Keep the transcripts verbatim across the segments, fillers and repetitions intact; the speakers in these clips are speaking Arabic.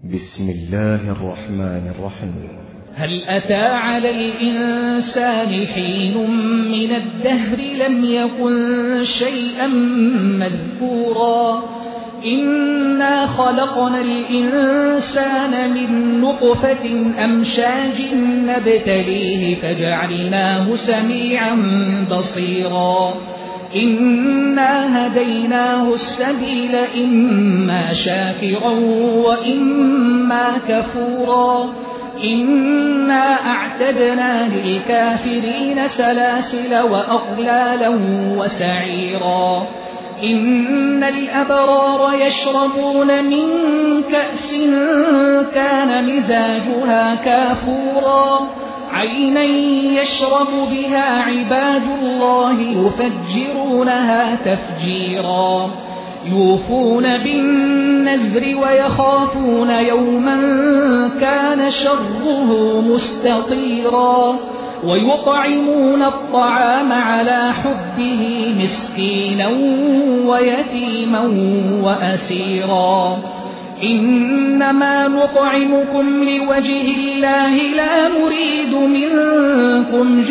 بسم الله الرحمن الرحيم. هل أتى على الإنسان حين من الدهر لم يكن شيئا مذكورا إنا خلقنا الإنسان من نطفة أمشاج نبتليه فجعلناه سميعا بصيرا إنا هديناه السبيل إما شاكرا وإما كفورا إنا أعتدنا للكافرين سلاسل وأغلالا وسعيرا إن الأبرار يشربون من كأس كان مزاجها كافورا عينا يشرب بها عباد الله يفجرونها تفجيرا يوفون بالنذر ويخافون يوما كان شره مستطيرا ويطعمون الطعام على حبه مسكينا ويتيما وأسيرا إنما نطعمكم لوجه الله لا نريد منكم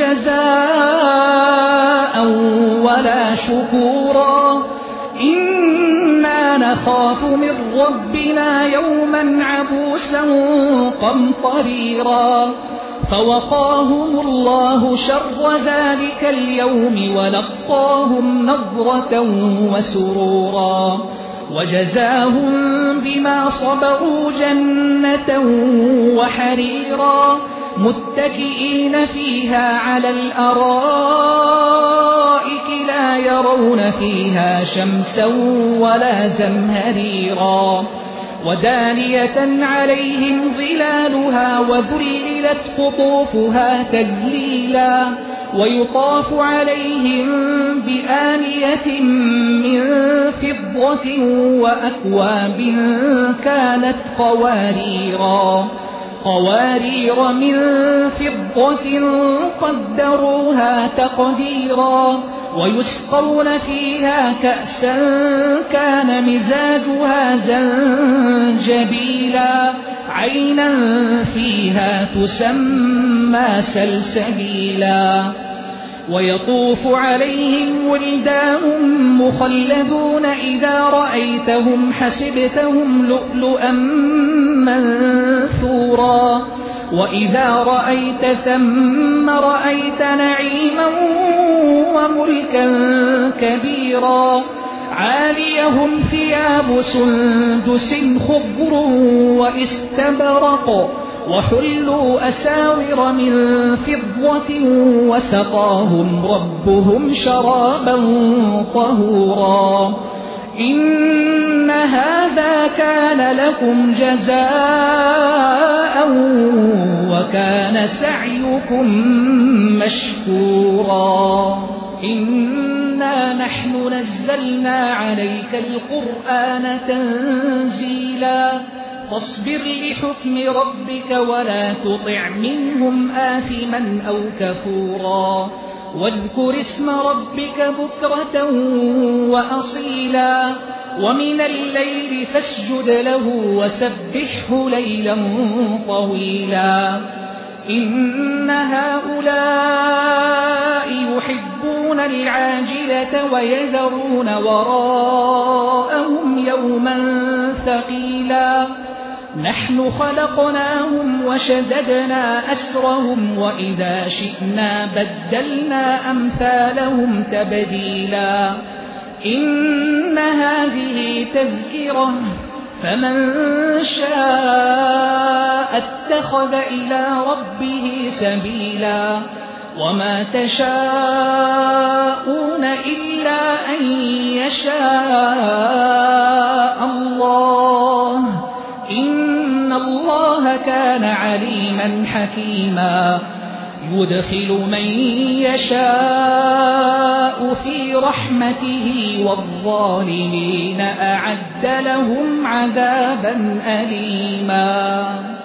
جزاء ولا شكورا إنا نخاف من ربنا يوما عبوسا قمطريرا فوقاهم الله شر ذلك اليوم ولقاهم نضرة وسرورا وجزاهم بما صبروا جنة وحريرا متكئين فيها على الأرائك لا يرون فيها شمسا ولا زمهريرا ودانية عليهم ظلالها وذللت قطوفها تذليلا ويطاف عليهم بآنية من فضة وأكواب كانت قواريرا قوارير من فضة قدروها تقديرا ويسقون فيها كأسا كان مزاجها زنجبيلا عينا فيها تسمى سلسبيلا ويطوف عليهم ولدان مخلدون إذا رأيتهم حسبتهم لؤلؤا منثورا وإذا رأيت ثم رأيت نعيما وملكا كبيرا عاليهم ثياب سندس خضر واستبرق وحلوا أساور من فضة وسقاهم ربهم شرابا طهورا إن هذا كان لكم جزاء وكان سعيكم مشكورا إنا نحن نزلنا عليك القرآن تنزيلا فاصبر لحكم ربك ولا تطع منهم آثما أو كفورا واذكر اسم ربك بكرة وأصيلا ومن الليل فاسجد له وسبحه ليلا طويلا إن هؤلاء يحبون العاجلة ويذرون وراءهم يوما ثقيلا نحن خلقناهم وشددنا أسرهم وإذا شئنا بدلنا أمثالهم تبديلا إن هذه تذكرة فمن شاء اتخذ إلى ربه سبيلا وما تشاءون إلا أن يشاء الله إن الله كان عليما حكيما يدخل من يشاء في رحمته والظالمين أعد لهم عذابا أليما.